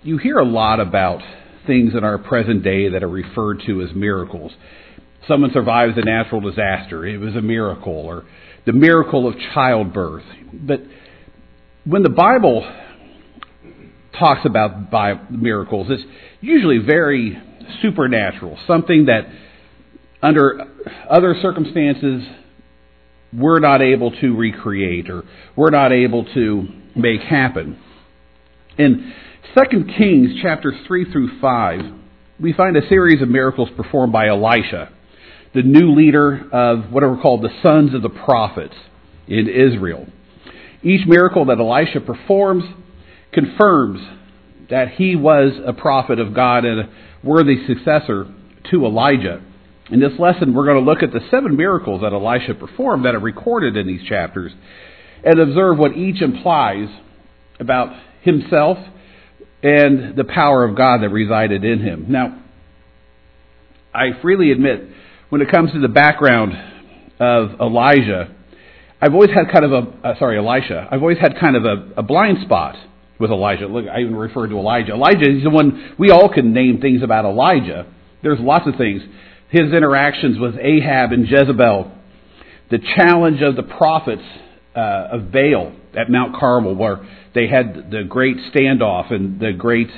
you hear a lot about things in our present day that are referred to as miracles. Someone survives a natural disaster. It was a miracle, or the miracle of childbirth. But when the Bible talks about miracles, it's usually very supernatural, something that under other circumstances we're not able to recreate or we're not able to make happen. In 2 Kings chapters 3 through 5, we find a series of miracles performed by Elisha, the new leader of what are called the sons of the prophets in Israel. Each miracle that Elisha performs confirms that he was a prophet of God and a worthy successor to Elijah. In this lesson, we're going to look at the 7 miracles that Elisha performed that are recorded in these chapters and observe what each implies about himself and the power of God that resided in him. Now, I freely admit, when it comes to the background of Elisha, I've always had kind of a blind spot with Elijah. Look, I even referred to Elijah. Elijah is the one, we all can name things about Elijah. There's lots of things. His interactions with Ahab and Jezebel, the challenge of the prophets of Baal at Mount Carmel, where they had the great standoff and the great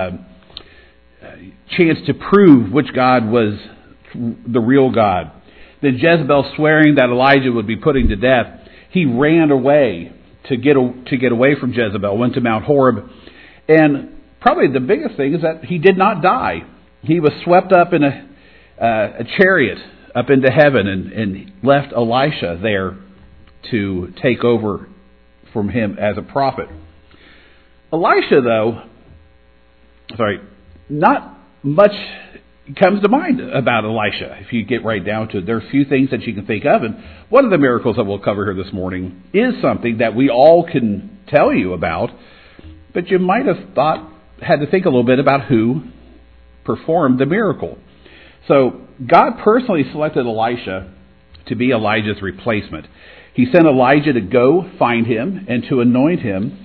chance to prove which God was the real God. Then Jezebel swearing that Elijah would be putting to death. He ran away to get away from Jezebel, went to Mount Horeb. And probably the biggest thing is that he did not die. He was swept up in a chariot up into heaven and left Elisha there to take over from him as a prophet. Elisha, though, not much comes to mind about Elisha. If you get right down to it, there are a few things that you can think of, and one of the miracles that we'll cover here this morning is something that we all can tell you about, but you might have had to think a little bit about who performed the miracle. So God personally selected Elisha to be Elijah's replacement. He sent Elijah to go find him and to anoint him.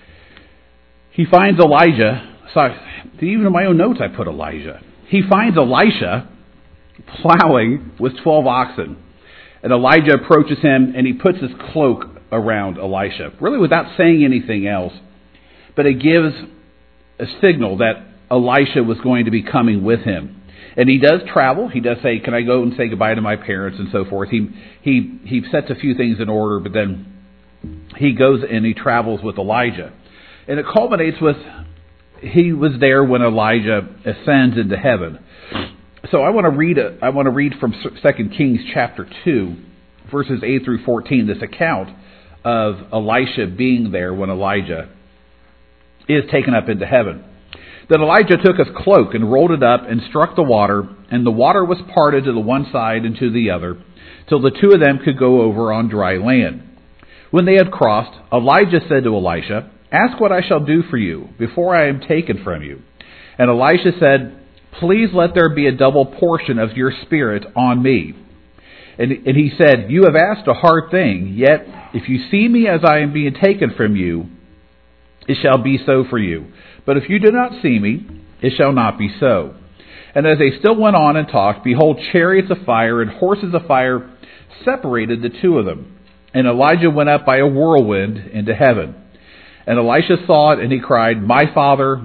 He finds Elijah. Sorry, even in my own notes I put Elijah. He finds Elisha plowing with 12 oxen. And Elijah approaches him and he puts his cloak around Elisha, really without saying anything else. But it gives a signal that Elisha was going to be coming with him. And he does travel. He does say, "Can I go and say goodbye to my parents?" and so forth. He sets a few things in order, but then he goes and he travels with Elijah. And it culminates with he was there when Elijah ascends into heaven. So I want to read from 2 Kings chapter 2, verses 8 through 14, this account of Elisha being there when Elijah is taken up into heaven. Then Elijah took his cloak and rolled it up and struck the water, and the water was parted to the one side and to the other, till the two of them could go over on dry land. When they had crossed, Elijah said to Elisha, "Ask what I shall do for you before I am taken from you." And Elisha said, "Please let there be a double portion of your spirit on me." And he said, "You have asked a hard thing, yet if you see me as I am being taken from you, it shall be so for you. But if you do not see me, it shall not be so." And as they still went on and talked, behold, chariots of fire and horses of fire separated the two of them. And Elijah went up by a whirlwind into heaven. And Elisha saw it, and he cried, my father,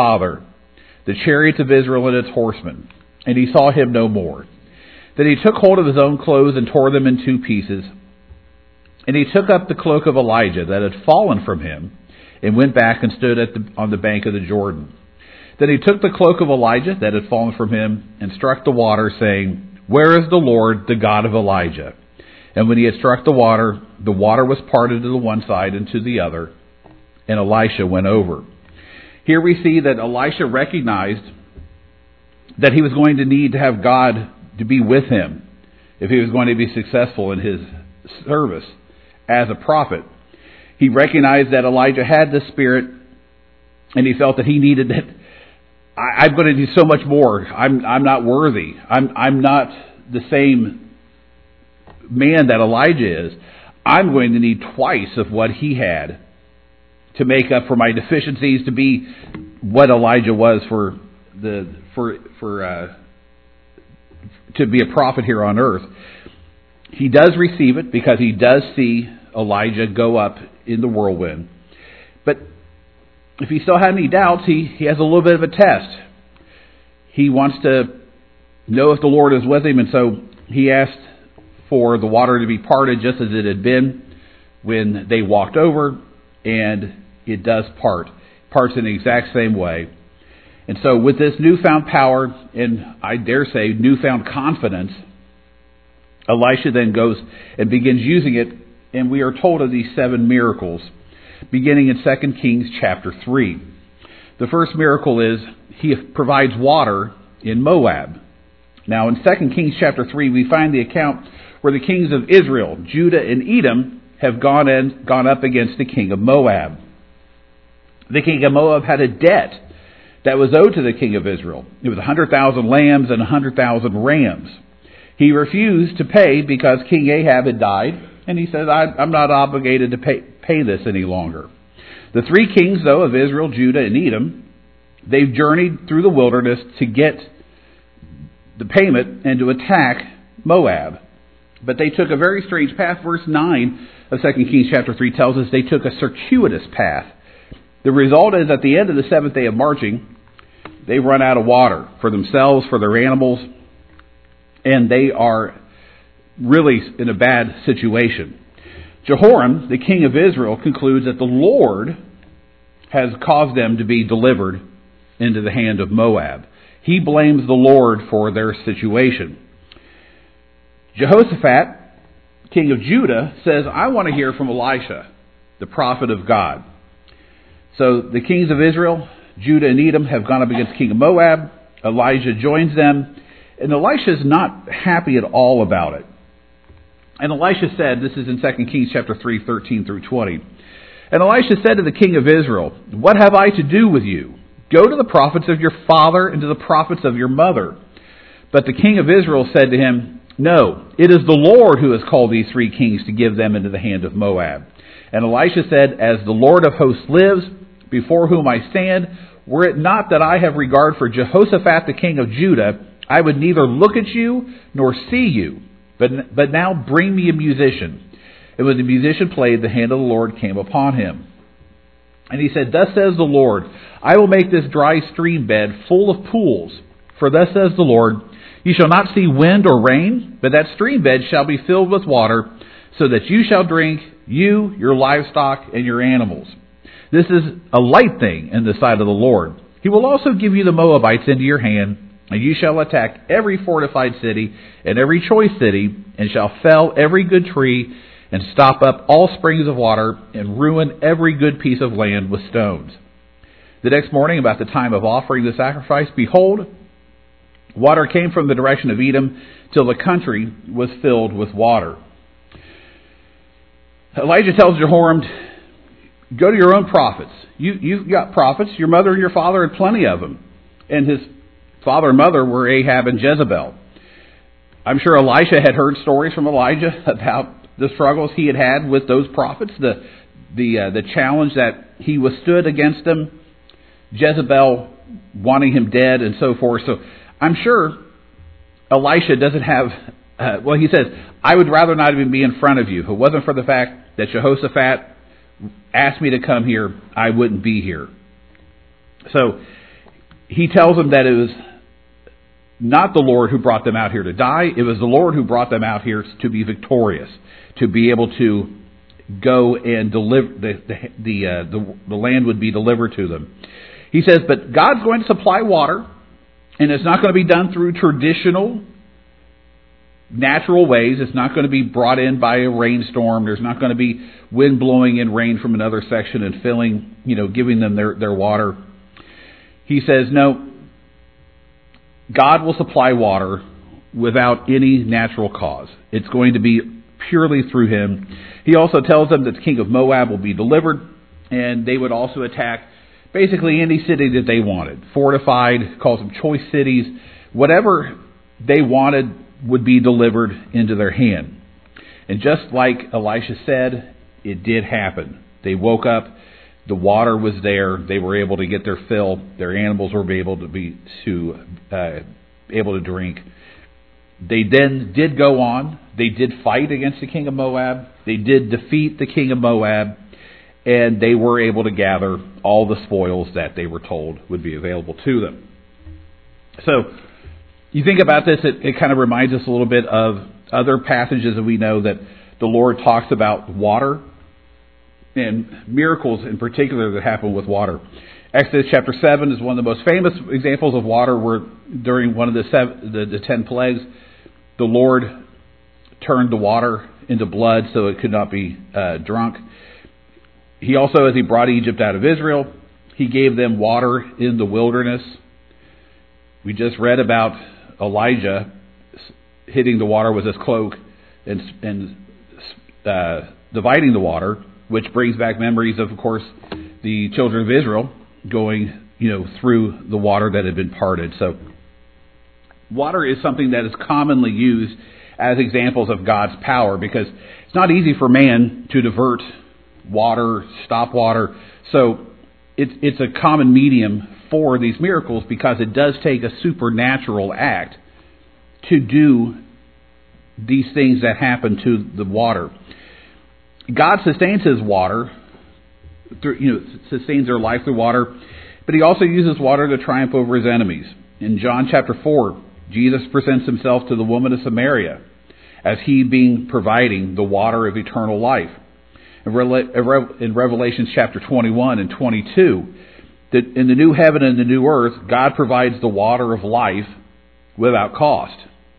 the chariots of Israel and its horsemen. And he saw him no more. Then he took hold of his own clothes and tore them in 2 pieces. And he took up the cloak of Elijah that had fallen from him, and went back and stood on the bank of the Jordan. Then he took the cloak of Elijah that had fallen from him, and struck the water, saying, "Where is the Lord, the God of Elijah?" And when he had struck the water was parted to the one side and to the other, and Elisha went over. Here we see that Elisha recognized that he was going to need to have God to be with him if he was going to be successful in his service as a prophet. He recognized that Elijah had the Spirit, and he felt that he needed it. I'm going to do so much more. I'm not worthy. I'm not the same man that Elijah is. I'm going to need twice of what he had to make up for my deficiencies, to be what Elijah was to be a prophet here on earth. He does receive it because he does see Elijah go up in the whirlwind. But if he still had any doubts, he has a little bit of a test. He wants to know if the Lord is with him, and so he asked for the water to be parted just as it had been when they walked over, and it does parts in the exact same way. And so with this newfound power, and I dare say newfound confidence, Elisha then goes and begins using it, and we are told of these 7 miracles, beginning in 2 Kings chapter 3. The first miracle is he provides water in Moab. Now in 2 Kings chapter 3, we find the account where the kings of Israel, Judah, and Edom have gone up against the king of Moab. The king of Moab had a debt that was owed to the king of Israel. It was 100,000 lambs and 100,000 rams. He refused to pay because King Ahab had died, and he said, I'm not obligated to pay this any longer. The 3 kings, though, of Israel, Judah, and Edom, they've journeyed through the wilderness to get the payment and to attack Moab. But they took a very strange path. Verse 9 of 2 Kings chapter 3 tells us they took a circuitous path. The result is at the end of the 7th day of marching, they run out of water for themselves, for their animals, and they are really in a bad situation. Jehoram, the king of Israel, concludes that the Lord has caused them to be delivered into the hand of Moab. He blames the Lord for their situation. Jehoshaphat, king of Judah, says, I want to hear from Elisha, the prophet of God. So the kings of Israel, Judah, and Edom have gone up against king of Moab. Elijah joins them. And Elisha is not happy at all about it. And Elisha said, this is in 2 Kings chapter 3, 13 through 20. And Elisha said to the king of Israel, what have I to do with you? Go to the prophets of your father and to the prophets of your mother. But the king of Israel said to him, no, it is the Lord who has called these 3 kings to give them into the hand of Moab. And Elisha said, as the Lord of hosts lives, before whom I stand, were it not that I have regard for Jehoshaphat the king of Judah, I would neither look at you nor see you. But now bring me a musician. And when the musician played, the hand of the Lord came upon him. And he said, thus says the Lord, I will make this dry stream bed full of pools. For thus says the Lord, you shall not see wind or rain, but that stream bed shall be filled with water, so that you shall drink, you, your livestock, and your animals. This is a light thing in the sight of the Lord. He will also give you the Moabites into your hand, and you shall attack every fortified city and every choice city, and shall fell every good tree, and stop up all springs of water, and ruin every good piece of land with stones. The next morning, about the time of offering the sacrifice, behold, water came from the direction of Edom, till the country was filled with water. Elijah tells Jehoram, go to your own prophets. You've got prophets. Your mother and your father had plenty of them. And his father and mother were Ahab and Jezebel. I'm sure Elisha had heard stories from Elijah about the struggles he had had with those prophets, the challenge that he withstood against them, Jezebel wanting him dead, and so forth. So I'm sure Elisha doesn't have, he says, I would rather not even be in front of you. If it wasn't for the fact that Jehoshaphat asked me to come here, I wouldn't be here. So he tells them that it was not the Lord who brought them out here to die. It was the Lord who brought them out here to be victorious, to be able to go and deliver the land would be delivered to them. He says, but God's going to supply water, and it's not going to be done through traditional natural ways. It's not going to be brought in by a rainstorm. There's not going to be wind blowing in rain from another section and filling, giving them their water. He says, no, God will supply water without any natural cause. It's going to be purely through him. He also tells them that the king of Moab will be delivered, and they would also attack basically any city that they wanted. Fortified, calls them choice cities. Whatever they wanted would be delivered into their hand. And just like Elisha said, it did happen. They woke up. The water was there. They were able to get their fill. Their animals were able to drink. They then did go on. They did fight against the king of Moab. They did defeat the king of Moab, and they were able to gather all the spoils that they were told would be available to them. So, you think about this, it kind of reminds us a little bit of other passages that we know that the Lord talks about water and miracles in particular that happen with water. Exodus chapter 7 is one of the most famous examples of water, where during one of the 10 plagues, the Lord turned the water into blood so it could not be drunk. He also, as he brought Egypt out of Israel, he gave them water in the wilderness. We just read about Elijah hitting the water with his cloak and dividing the water, which brings back memories of course, the children of Israel going, through the water that had been parted. So, water is something that is commonly used as examples of God's power, because it's not easy for man to divert water, stop water. So, it's a common medium for these miracles, because it does take a supernatural act to do these things that happen to the water. God sustains his water, sustains their life through water, but he also uses water to triumph over his enemies. In John chapter 4, Jesus presents himself to the woman of Samaria as he being providing the water of eternal life. In Revelation chapter 21 and 22, that in the new heaven and the new earth, God provides the water of life without cost.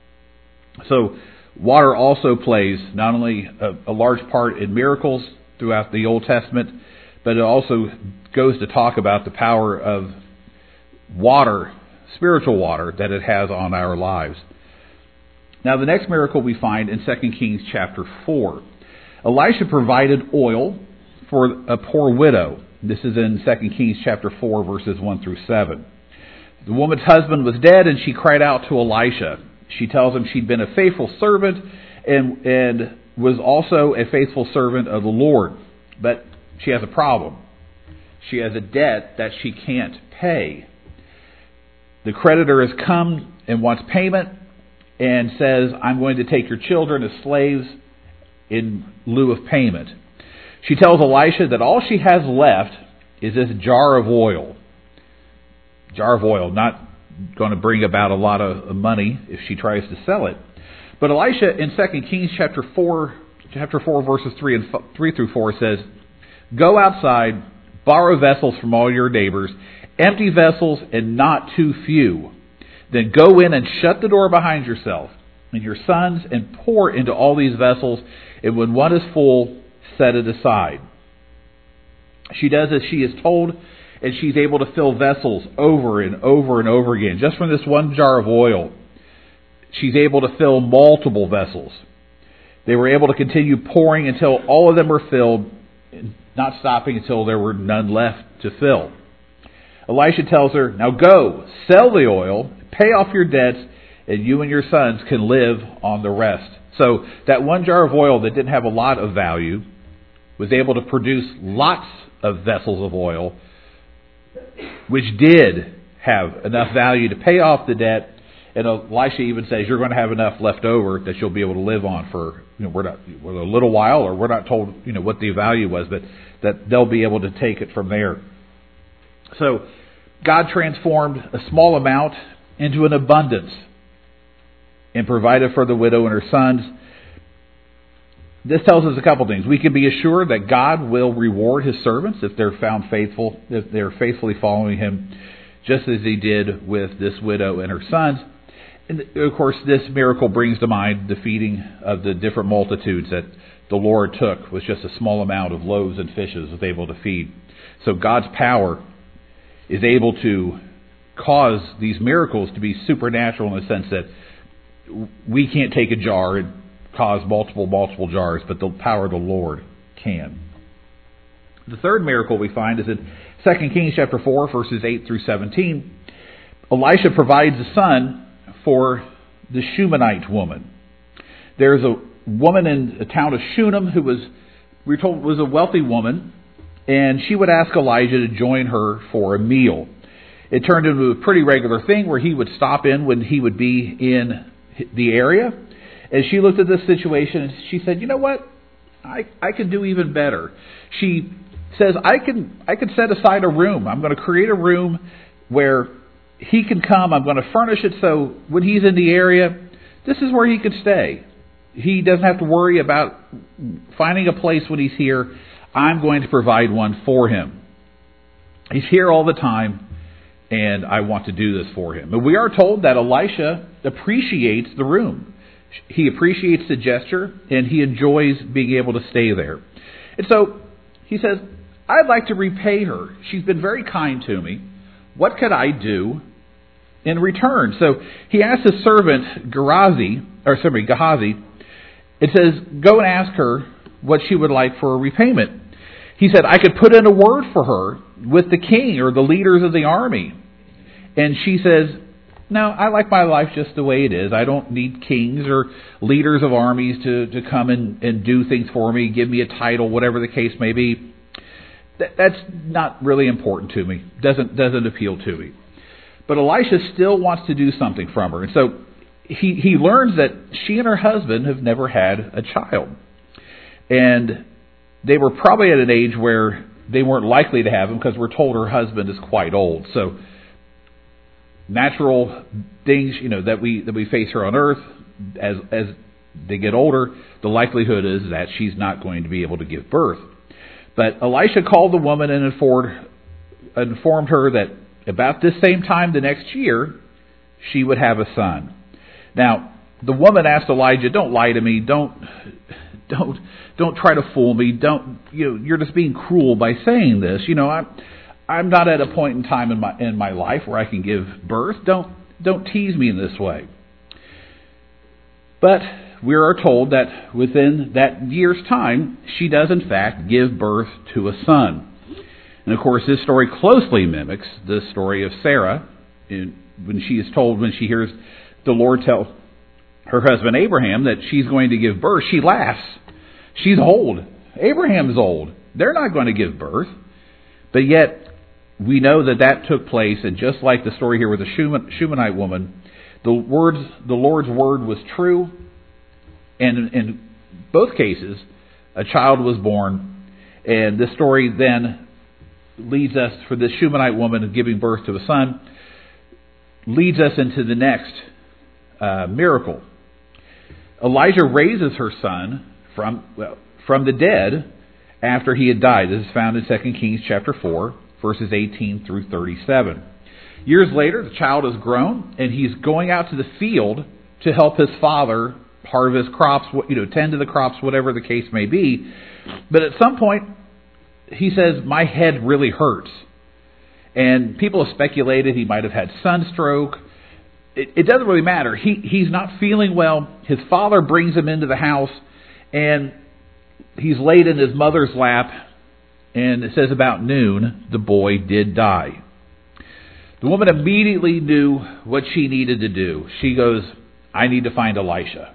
So, water also plays not only a large part in miracles throughout the Old Testament, but it also goes to talk about the power of water, spiritual water, that it has on our lives. Now, the next miracle we find in 2 Kings chapter 4. Elisha provided oil for a poor widow. This is in 2 Kings chapter 4, verses 1 through 7. The woman's husband was dead, and she cried out to Elisha. She tells him she'd been a faithful servant and was also a faithful servant of the Lord. But she has a problem. She has a debt that she can't pay. The creditor has come and wants payment and says, I'm going to take your children as slaves in lieu of payment. She tells Elisha that all she has left is this jar of oil. Jar of oil, not going to bring about a lot of money if she tries to sell it. But Elisha in 2 Kings chapter 4 verses 3 through 4 says, Go outside, borrow vessels from all your neighbors, empty vessels and not too few. Then go in and shut the door behind yourself and your sons and pour into all these vessels, and when one is full, set it aside. She does as she is told, and she's able to fill vessels over and over and over again. Just from this one jar of oil, she's able to fill multiple vessels. They were able to continue pouring until all of them were filled, not stopping until there were none left to fill. Elisha tells her, Now go, sell the oil, pay off your debts, and you and your sons can live on the rest. So that one jar of oil that didn't have a lot of value was able to produce lots of vessels of oil, which did have enough value to pay off the debt. And Elisha even says, you're going to have enough left over that you'll be able to live on for we're a little while, or we're not told what the value was, but that they'll be able to take it from there. So God transformed a small amount into an abundance and provided for the widow and her sons. This tells us a couple things. We can be assured that God will reward his servants if they're found faithful, if they're faithfully following him, just as he did with this widow and her sons. And of course, this miracle brings to mind the feeding of the different multitudes that the Lord took with just a small amount of loaves and fishes was able to feed. So God's power is able to cause these miracles to be supernatural in the sense that we can't take a jar and cause multiple jars, but the power of the Lord can. The third miracle we find is in 2 Kings chapter 4, verses 8 through 17. Elisha provides a son for the Shunammite woman. There's a woman in the town of Shunem who we're told was a wealthy woman, and she would ask Elijah to join her for a meal. It turned into a pretty regular thing where he would stop in when he would be in the area. And she looked at this situation and she said, you know what? I could do even better. She says, I could set aside a room. I'm going to create a room where he can come. I'm going to furnish it so when he's in the area, this is where he could stay. He doesn't have to worry about finding a place when he's here. I'm going to provide one for him. He's here all the time, and I want to do this for him. And we are told that Elisha appreciates the room. He appreciates the gesture, and he enjoys being able to stay there. And so he says, I'd like to repay her. She's been very kind to me. What could I do in return? So he asked his servant Gehazi, it says, go and ask her what she would like for a repayment. He said, I could put in a word for her with the king or the leaders of the army. And she says, no, I like my life just the way it is. I don't need kings or leaders of armies to come and do things for me, give me a title, whatever the case may be. That's not really important to me. Doesn't appeal to me. But Elisha still wants to do something from her. And so he learns that she and her husband have never had a child. And they were probably at an age where they weren't likely to have him because we're told her husband is quite old. So natural things, that we face here on earth, as they get older, the likelihood is that she's not going to be able to give birth. But Elisha called the woman and informed her that about this same time the next year, she would have a son. Now, the woman asked Elijah, don't lie to me, don't try to fool me, you're just being cruel by saying this. I'm not at a point in time in my life where I can give birth. Don't tease me in this way. But we are told that within that year's time, she does in fact give birth to a son. And of course, this story closely mimics the story of Sarah when she hears the Lord tell her husband Abraham that she's going to give birth. She laughs. She's old. Abraham's old. They're not going to give birth. But yet, we know that took place, and just like the story here with the Shunammite woman, the Lord's word was true, and in both cases, a child was born. And this story then leads us, for this Shunammite woman giving birth to a son, leads us into the next miracle. Elijah raises her son from the dead after he had died. This is found in 2 Kings chapter 4, verses 18 through 37. Years later, the child is grown, and he's going out to the field to help his father harvest crops, tend to the crops, whatever the case may be. But at some point, he says, my head really hurts. And people have speculated he might have had sunstroke. It doesn't really matter. He's not feeling well. His father brings him into the house, and he's laid in his mother's lap. And it says about noon, the boy did die. The woman immediately knew what she needed to do. She goes, I need to find Elisha.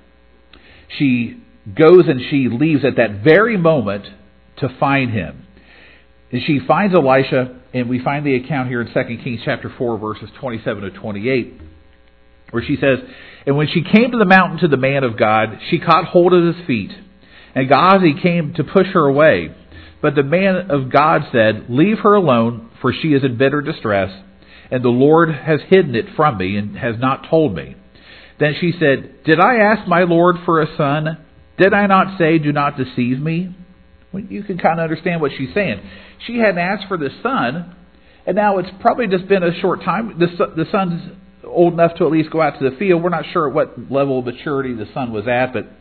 She goes and she leaves at that very moment to find him. And she finds Elisha, and we find the account here in 2 Kings chapter 4, verses 27 to 28, where she says, and when she came to the mountain to the man of God, she caught hold of his feet. And Gehazi came to push her away. But the man of God said, leave her alone, for she is in bitter distress, and the Lord has hidden it from me and has not told me. Then she said, did I ask my Lord for a son? Did I not say, do not deceive me? Well, you can kind of understand what she's saying. She hadn't asked for this son, and now it's probably just been a short time. The son's old enough to at least go out to the field. We're not sure at what level of maturity the son was at, but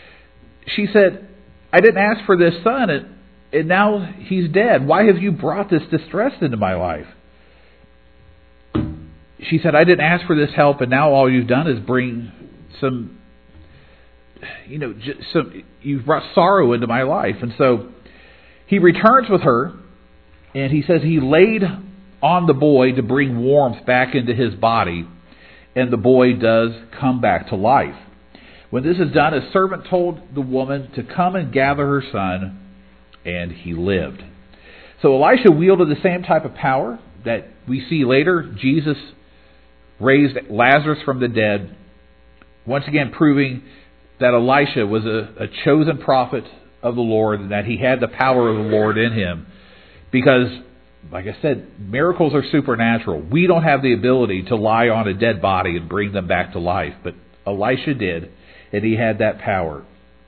she said, I didn't ask for this son, and now he's dead. Why have you brought this distress into my life? She said, I didn't ask for this help, and now all you've done is bring you've brought sorrow into my life. And so he returns with her, and he says he laid on the boy to bring warmth back into his body, and the boy does come back to life. When this is done, his servant told the woman to come and gather her son, and he lived. So Elisha wielded the same type of power that we see later. Jesus raised Lazarus from the dead, once again proving that Elisha was a chosen prophet of the Lord and that he had the power of the Lord in him. Because, like I said, miracles are supernatural. We don't have the ability to lie on a dead body and bring them back to life, but Elisha did, and he had that power.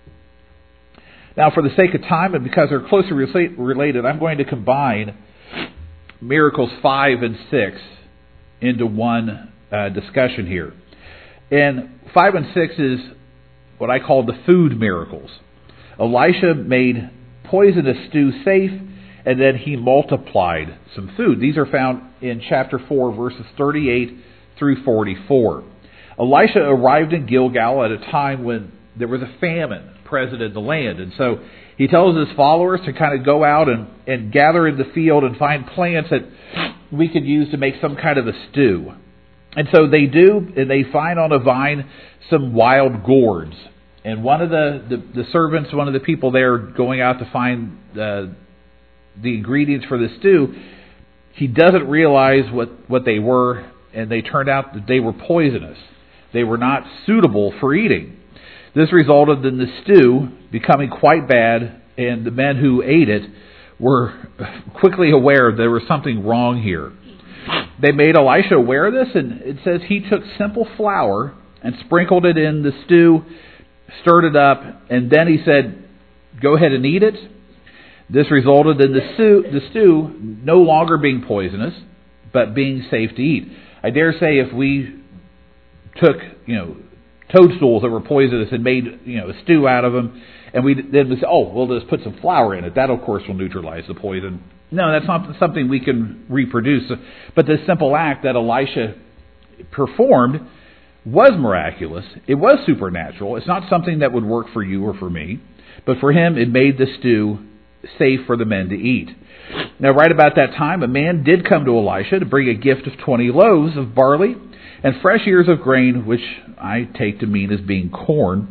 Now, for the sake of time and because they're closely related, I'm going to combine miracles 5 and 6 into one discussion here. And 5 and 6 is what I call the food miracles. Elisha made poisonous stew safe, and then he multiplied some food. These are found in chapter 4, verses 38 through 44. Elisha arrived in Gilgal at a time when there was a famine present in the land. And so he tells his followers to kind of go out and gather in the field and find plants that we could use to make some kind of a stew. And so they do, and they find on a vine some wild gourds. And one of the servants, one of the people there going out to find the ingredients for the stew, he doesn't realize what they were, and they turned out that they were poisonous. They were not suitable for eating. This resulted in the stew becoming quite bad, and the men who ate it were quickly aware there was something wrong here. They made Elisha aware of this, and it says he took simple flour and sprinkled it in the stew, stirred it up, and then he said, "Go ahead and eat it." This resulted in the stew no longer being poisonous, but being safe to eat. I dare say if we took, toadstools that were poisonous and made, a stew out of them, and we say, we'll just put some flour in it. That, of course, will neutralize the poison. No, that's not something we can reproduce. But this simple act that Elisha performed was miraculous. It was supernatural. It's not something that would work for you or for me. But for him, it made the stew safe for the men to eat. Now, right about that time, a man did come to Elisha to bring a gift of 20 loaves of barley and fresh ears of grain, which I take to mean as being corn.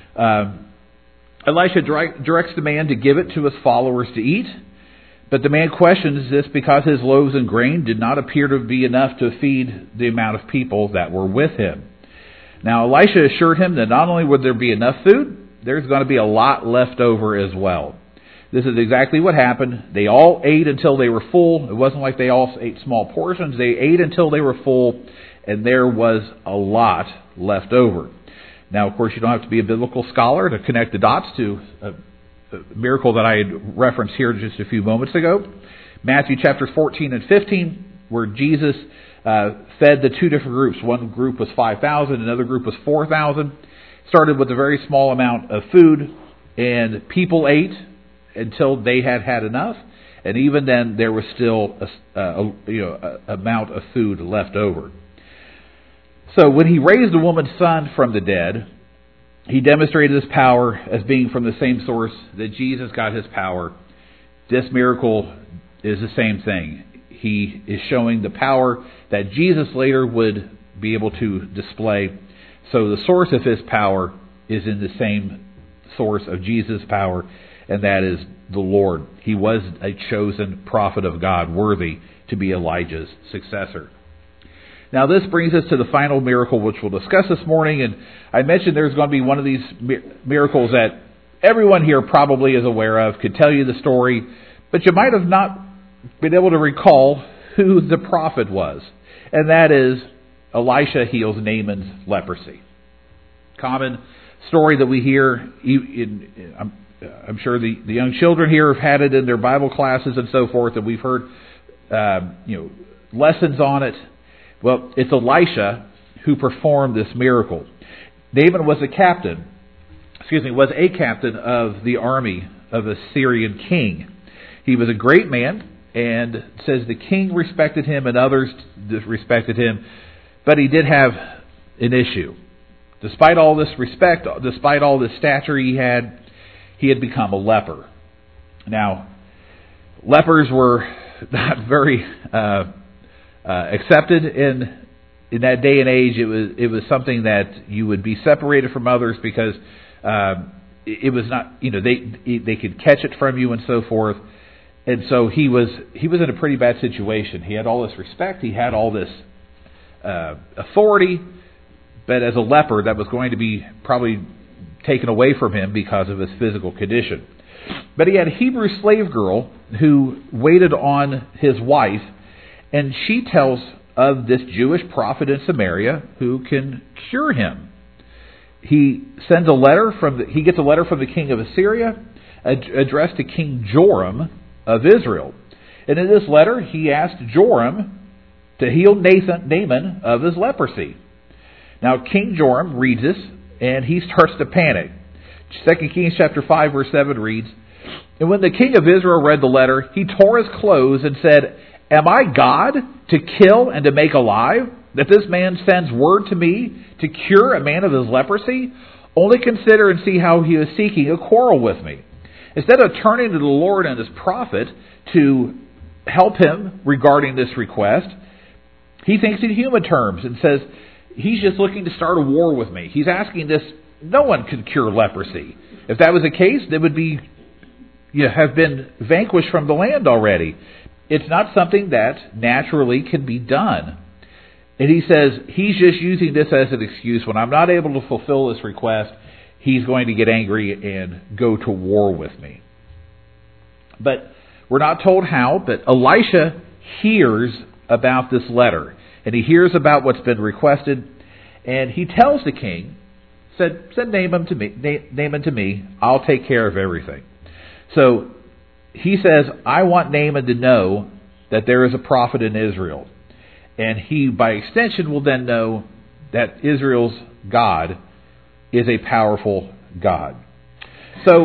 Elisha directs the man to give it to his followers to eat. But the man questions this because his loaves and grain did not appear to be enough to feed the amount of people that were with him. Now, Elisha assured him that not only would there be enough food, there's going to be a lot left over as well. This is exactly what happened. They all ate until they were full. It wasn't like they all ate small portions. They ate until they were full, and there was a lot left over. Now, of course, you don't have to be a biblical scholar to connect the dots to a miracle that I had referenced here just a few moments ago. Matthew chapters 14 and 15, where Jesus fed the two different groups. One group was 5,000, another group was 4,000. Started with a very small amount of food, and people ate until they had enough, and even then there was still a amount of food left over. So when he raised the woman's son from the dead, he demonstrated his power as being from the same source that Jesus got his power. This miracle is the same thing. He is showing the power that Jesus later would be able to display. So the source of his power is in the same source of Jesus' power, and that is the Lord. He was a chosen prophet of God, worthy to be Elijah's successor. Now this brings us to the final miracle which we'll discuss this morning, and I mentioned there's going to be one of these miracles that everyone here probably is aware of, could tell you the story, but you might have not been able to recall who the prophet was, and that is Elisha heals Naaman's leprosy. Common story that we hear. I'm sure the young children here have had it in their Bible classes and so forth, and we've heard lessons on it. Well, it's Elisha who performed this miracle. Naaman was a captain of the army of a Syrian king. He was a great man, and it says the king respected him and others respected him, but he did have an issue. Despite all this respect, despite all this stature he had become a leper. Now, lepers were not very accepted in that day and age. It was something that you would be separated from others because it was not, they could catch it from you and so forth. And so he was in a pretty bad situation. He had all this respect. He had all this authority. But as a leper, that was going to be probably taken away from him because of his physical condition. But he had a Hebrew slave girl who waited on his wife, and she tells of this Jewish prophet in Samaria who can cure him. He gets a letter from the king of Assyria addressed to King Joram of Israel. And in this letter, he asked Joram to heal Naaman of his leprosy. Now, King Joram reads this, and he starts to panic. 2 Kings chapter 5, verse 7 reads, "And when the king of Israel read the letter, he tore his clothes and said, 'Am I God to kill and to make alive, that this man sends word to me to cure a man of his leprosy? Only consider and see how he is seeking a quarrel with me.' Instead of turning to the Lord and his prophet to help him regarding this request, he thinks in human terms and says, he's just looking to start a war with me. He's asking this. No one could cure leprosy. If that was the case, they would have been vanquished from the land already. It's not something that naturally can be done. And he says he's just using this as an excuse. When I'm not able to fulfill this request, he's going to get angry and go to war with me. But we're not told how, but Elisha hears about this letter. And he hears about what's been requested. And he tells the king, send Naaman to me. I'll take care of everything. So he says, I want Naaman to know that there is a prophet in Israel. And he, by extension, will then know that Israel's God is a powerful God. So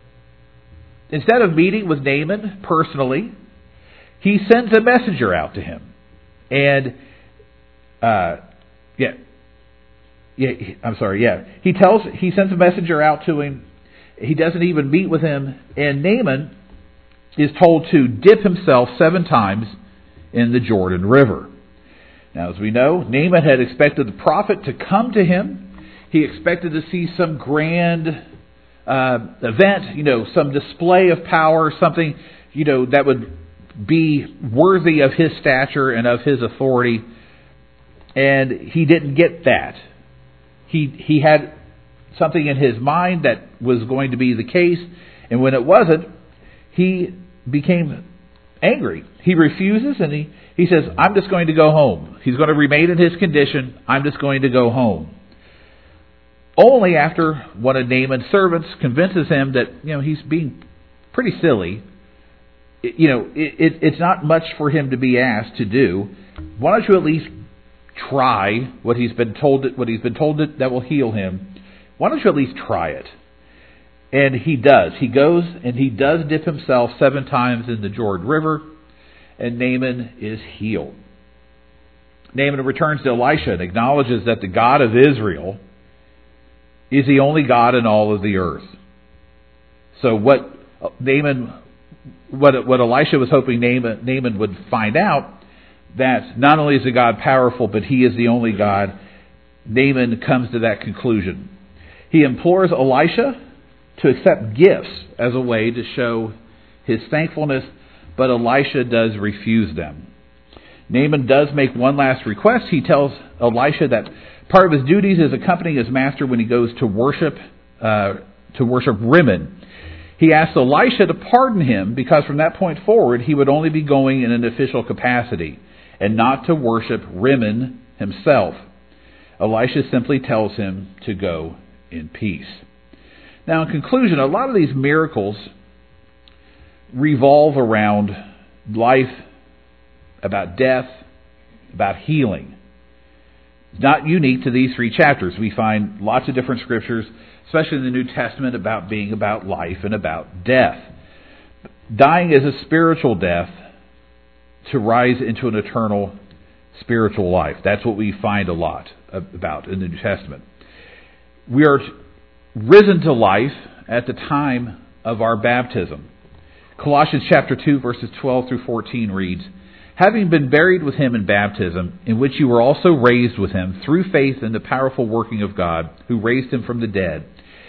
instead of meeting with Naaman personally, he sends a messenger out to him. And he sends a messenger out to him. He doesn't even meet with him. And Naaman is told to dip himself 7 times in the Jordan River. Now, as we know, Naaman had expected the prophet to come to him. He expected to see some grand event, some display of power, something, that would be worthy of his stature and of his authority. And he didn't get that. He had something in his mind that was going to be the case, and when it wasn't, he became angry. He refuses, and he says, I'm just going to go home. He's going to remain in his condition. I'm just going to go home. Only after one of Naaman's servants convinces him that he's being pretty silly. It's not much for him to be asked to do. Why don't you at least try what he's been told that will heal him? Why don't you at least try it? And he does. He goes and he does dip himself 7 times in the Jordan River, and Naaman is healed. Naaman returns to Elisha and acknowledges that the God of Israel is the only God in all of the earth. So what Elisha was hoping Naaman would find out, that not only is the God powerful, but he is the only God, Naaman comes to that conclusion. He implores Elisha to accept gifts as a way to show his thankfulness, but Elisha does refuse them. Naaman does make one last request. He tells Elisha that part of his duties is accompanying his master when he goes to worship Rimmon. He asks Elisha to pardon him because from that point forward he would only be going in an official capacity and not to worship Rimmon himself. Elisha simply tells him to go in peace. Now, in conclusion, a lot of these miracles revolve around life, about death, about healing. It's not unique to these 3 chapters. We find lots of different scriptures, especially in the New Testament, about being about life and about death. Dying is a spiritual death to rise into an eternal spiritual life. That's what we find a lot about in the New Testament. We are risen to life at the time of our baptism. Colossians chapter 2, verses 12 through 14 reads, having been buried with him in baptism, in which you were also raised with him through faith in the powerful working of God, who raised him from the dead.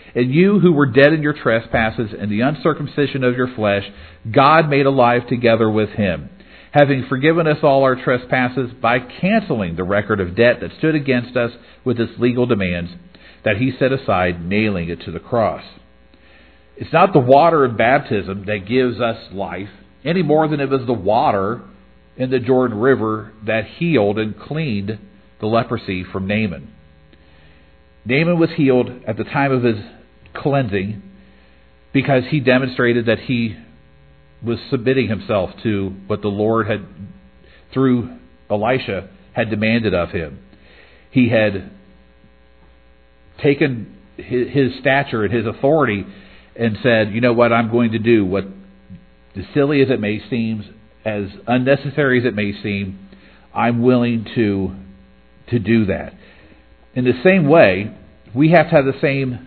And you who were dead in your trespasses and the uncircumcision of your flesh, God made alive together with him, having forgiven us all our trespasses by canceling the record of debt that stood against us with its legal demands, that he set aside, nailing it to the cross. It's not the water of baptism that gives us life, any more than it was the water in the Jordan River that healed and cleaned the leprosy from Naaman. Naaman was healed at the time of his cleansing because he demonstrated that he was submitting himself to what the Lord had, through Elisha, had demanded of him. He had taken his stature and his authority and said, you know what, I'm going to do what, as silly as it may seem, as unnecessary as it may seem, I'm willing to do that. In the same way, we have to have the same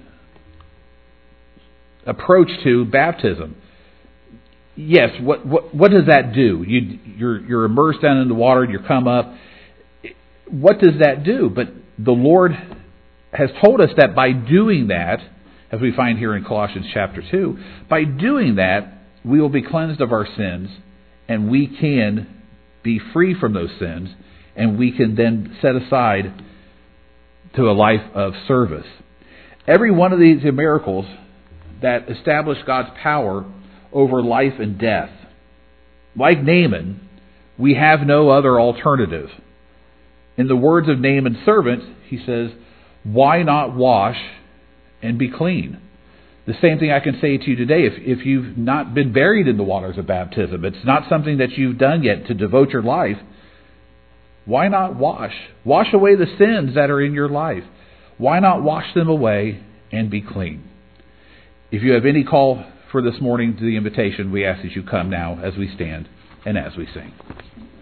approach to baptism. Yes, what does that do? You're immersed down in the water and you come up. What does that do? But the Lord has told us that by doing that, as we find here in Colossians chapter 2, by doing that, we will be cleansed of our sins, and we can be free from those sins, and we can then set aside to a life of service. Every one of these miracles that establish God's power over life and death, like Naaman, we have no other alternative. In the words of Naaman's servant, he says, why not wash and be clean? The same thing I can say to you today. If you've not been buried in the waters of baptism, it's not something that you've done yet to devote your life, why not wash? Wash away the sins that are in your life. Why not wash them away and be clean? If you have any call for this morning to the invitation, we ask that you come now as we stand and as we sing.